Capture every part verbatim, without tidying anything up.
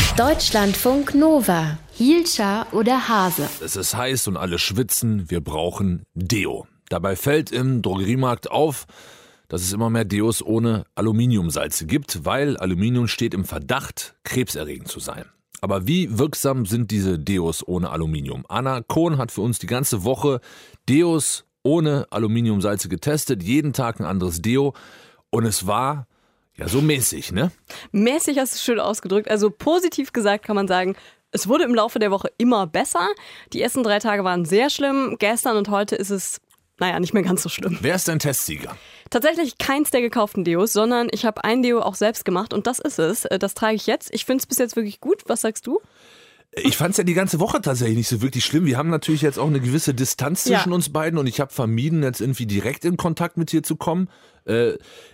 Deutschlandfunk Nova. Hielscher oder Hase? Es ist heiß und alle schwitzen, wir brauchen Deo. Dabei fällt im Drogeriemarkt auf, dass es immer mehr Deos ohne Aluminiumsalze gibt, weil Aluminium steht im Verdacht, krebserregend zu sein. Aber wie wirksam sind diese Deos ohne Aluminium? Anna Kohn hat für uns die ganze Woche Deos ohne Aluminiumsalze getestet, jeden Tag ein anderes Deo und es war ja so mäßig, ne? Mäßig hast du schön ausgedrückt. Also positiv gesagt kann man sagen, es wurde im Laufe der Woche immer besser. Die ersten drei Tage waren sehr schlimm. Gestern und heute ist es, naja, nicht mehr ganz so schlimm. Wer ist dein Testsieger? Tatsächlich keins der gekauften Deos, sondern ich habe ein Deo auch selbst gemacht und das ist es. Das trage ich jetzt. Ich finde es bis jetzt wirklich gut. Was sagst du? Ich fand es ja die ganze Woche tatsächlich nicht so wirklich schlimm. Wir haben natürlich jetzt auch eine gewisse Distanz zwischen Ja. uns beiden und ich habe vermieden, jetzt irgendwie direkt in Kontakt mit dir zu kommen. Äh,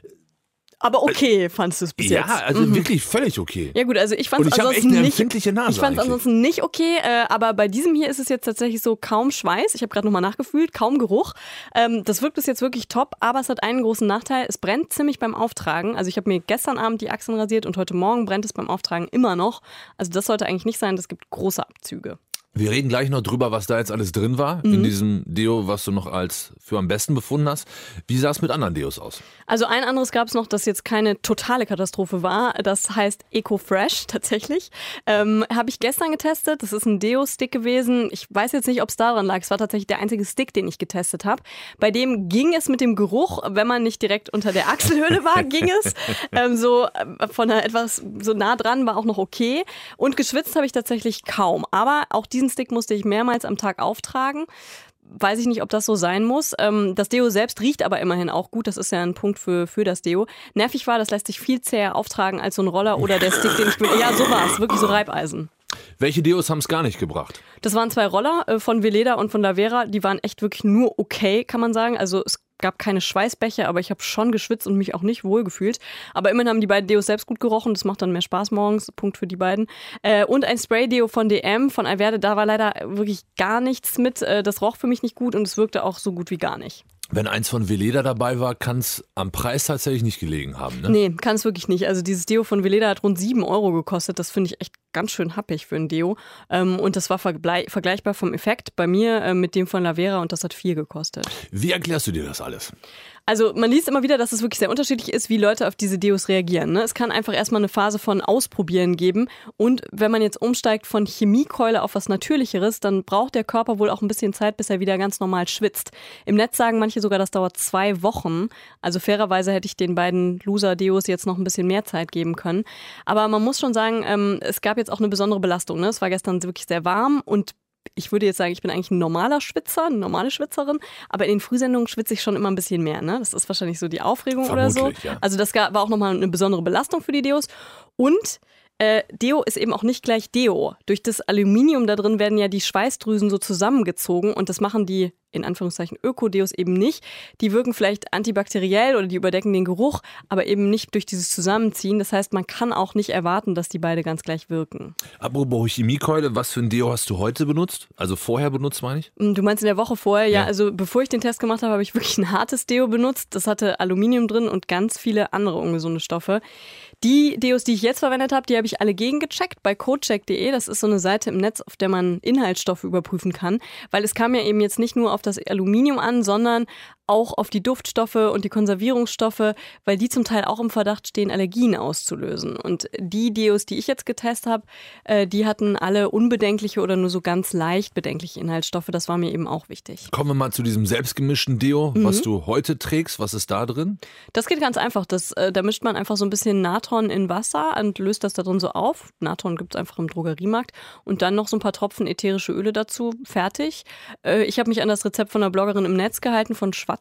Aber okay, fandst du es bis ja, jetzt? also Mhm. wirklich völlig okay. Ja gut, also ich fand Und es ich habe echt ansonsten eine nicht... empfindliche Nase Ich fand es eigentlich. ansonsten nicht okay, äh, aber bei diesem hier ist es jetzt tatsächlich so kaum Schweiß. Ich habe gerade nochmal nachgefühlt, kaum Geruch. Ähm, das wirkt bis jetzt wirklich top, aber es hat einen großen Nachteil. Es brennt ziemlich beim Auftragen. Also ich habe mir gestern Abend die Achseln rasiert und heute Morgen brennt es beim Auftragen immer noch. Also das sollte eigentlich nicht sein, das gibt große Abzüge. Wir reden gleich noch drüber, was da jetzt alles drin war Mhm. in diesem Deo, was du noch als für am besten befunden hast. Wie sah es mit anderen Deos aus? Also ein anderes gab es noch, das jetzt keine totale Katastrophe war. Das heißt Eco-Fresh tatsächlich. Ähm, habe ich gestern getestet. Das ist ein Deo-Stick gewesen. Ich weiß jetzt nicht, ob es daran lag. Es war tatsächlich der einzige Stick, den ich getestet habe. Bei dem ging es mit dem Geruch, wenn man nicht direkt unter der Achselhöhle war, ging es. Ähm, so äh, von einer etwas so nah dran war auch noch okay. Und geschwitzt habe ich tatsächlich kaum. Aber auch diesen Stick musste ich mehrmals am Tag auftragen. Weiß ich nicht, ob das so sein muss. Das Deo selbst riecht aber immerhin auch gut. Das ist ja ein Punkt für, für das Deo. Nervig war, das lässt sich viel zäher auftragen als so ein Roller oder der Stick, den ich will. Ja, so war es. Wirklich so Reibeisen. Welche Deos haben es gar nicht gebracht? Das waren zwei Roller äh, von Veleda und von Lavera. Die waren echt wirklich nur okay, kann man sagen. Also es gab keine Schweißbäche, aber ich habe schon geschwitzt und mich auch nicht wohl gefühlt. Aber immerhin haben die beiden Deos selbst gut gerochen. Das macht dann mehr Spaß morgens. Punkt für die beiden. Äh, und ein Spray-Deo von D M, von Alverde. Da war leider wirklich gar nichts mit. Äh, das roch für mich nicht gut und es wirkte auch so gut wie gar nicht. Wenn eins von Veleda dabei war, kann es am Preis tatsächlich nicht gelegen haben, ne? Nee, kann es wirklich nicht. Also dieses Deo von Veleda hat rund sieben Euro gekostet. Das finde ich echt ganz schön happig für ein Deo. Ähm, und das war vergle- vergleichbar vom Effekt bei mir äh, mit dem von Lavera und das hat vier gekostet. Wie erklärst du dir das alles? Also man liest immer wieder, dass es wirklich sehr unterschiedlich ist, wie Leute auf diese Deos reagieren. Ne? Es kann einfach erstmal eine Phase von Ausprobieren geben. Und wenn man jetzt umsteigt von Chemiekeule auf was Natürlicheres, dann braucht der Körper wohl auch ein bisschen Zeit, bis er wieder ganz normal schwitzt. Im Netz sagen manche sogar, das dauert zwei Wochen. Also fairerweise hätte ich den beiden Loser-Deos jetzt noch ein bisschen mehr Zeit geben können. Aber man muss schon sagen, ähm, es gab jetzt auch eine besondere Belastung. Ne? Es war gestern wirklich sehr warm und ich würde jetzt sagen, ich bin eigentlich ein normaler Schwitzer, eine normale Schwitzerin, aber in den Frühsendungen schwitze ich schon immer ein bisschen mehr. Ne? Das ist wahrscheinlich so die Aufregung oder so. Vermutlich, ja. Also das war auch nochmal eine besondere Belastung für die Deos. Und äh, Deo ist eben auch nicht gleich Deo. Durch das Aluminium da drin werden ja die Schweißdrüsen so zusammengezogen und das machen die in Anführungszeichen Ökodeos eben nicht. Die wirken vielleicht antibakteriell oder die überdecken den Geruch, aber eben nicht durch dieses Zusammenziehen. Das heißt, man kann auch nicht erwarten, dass die beide ganz gleich wirken. Apropos Chemiekeule, was für ein Deo hast du heute benutzt? Also vorher benutzt, meine ich? Du meinst in der Woche vorher? Ja, Ja. also bevor ich den Test gemacht habe, habe ich wirklich ein hartes Deo benutzt. Das hatte Aluminium drin und ganz viele andere ungesunde Stoffe. Die Deos, die ich jetzt verwendet habe, die habe ich alle gegengecheckt bei codecheck punkt de. Das ist so eine Seite im Netz, auf der man Inhaltsstoffe überprüfen kann. Weil es kam ja eben jetzt nicht nur auf das Aluminium an, sondern auch auf die Duftstoffe und die Konservierungsstoffe, weil die zum Teil auch im Verdacht stehen, Allergien auszulösen. Und die Deos, die ich jetzt getestet habe, äh, die hatten alle unbedenkliche oder nur so ganz leicht bedenkliche Inhaltsstoffe. Das war mir eben auch wichtig. Kommen wir mal zu diesem selbstgemischten Deo, was du heute trägst. Was ist da drin? Das geht ganz einfach. Das, äh, da mischt man einfach so ein bisschen Natron in Wasser und löst das da drin so auf. Natron gibt es einfach im Drogeriemarkt. Und dann noch so ein paar Tropfen ätherische Öle dazu. Fertig. Äh, ich habe mich an das Rezept von einer Bloggerin im Netz gehalten, von Schwarzkatz.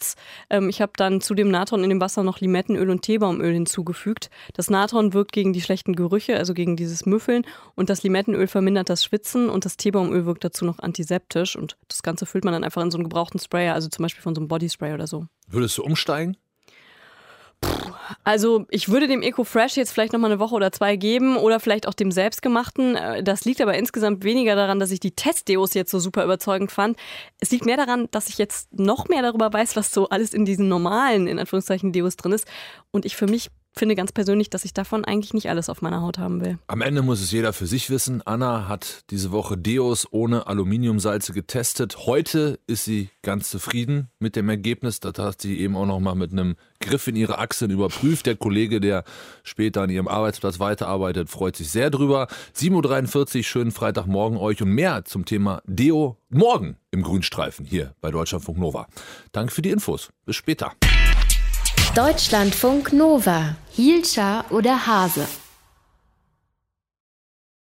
Ähm, ich habe dann zu dem Natron in dem Wasser noch Limettenöl und Teebaumöl hinzugefügt. Das Natron wirkt gegen die schlechten Gerüche, also gegen dieses Müffeln. Und das Limettenöl vermindert das Schwitzen. Und das Teebaumöl wirkt dazu noch antiseptisch. Und das Ganze füllt man dann einfach in so einen gebrauchten Sprayer, also zum Beispiel von so einem Bodyspray oder so. Würdest du umsteigen? Also ich würde dem Eco-Fresh jetzt vielleicht noch mal eine Woche oder zwei geben oder vielleicht auch dem selbstgemachten. Das liegt aber insgesamt weniger daran, dass ich die Testdeos jetzt so super überzeugend fand. Es liegt mehr daran, dass ich jetzt noch mehr darüber weiß, was so alles in diesen normalen, in Anführungszeichen, Deos drin ist. Und ich für mich finde ganz persönlich, dass ich davon eigentlich nicht alles auf meiner Haut haben will. Am Ende muss es jeder für sich wissen. Anna hat diese Woche Deos ohne Aluminiumsalze getestet. Heute ist sie ganz zufrieden mit dem Ergebnis. Das hat sie eben auch noch mal mit einem Griff in ihre Achseln überprüft. Der Kollege, der später an ihrem Arbeitsplatz weiterarbeitet, freut sich sehr drüber. sieben Uhr dreiundvierzig, schönen Freitagmorgen euch und mehr zum Thema Deo morgen im Grünstreifen hier bei Deutschlandfunk Nova. Danke für die Infos. Bis später. Deutschlandfunk Nova. Hielscher oder Hase?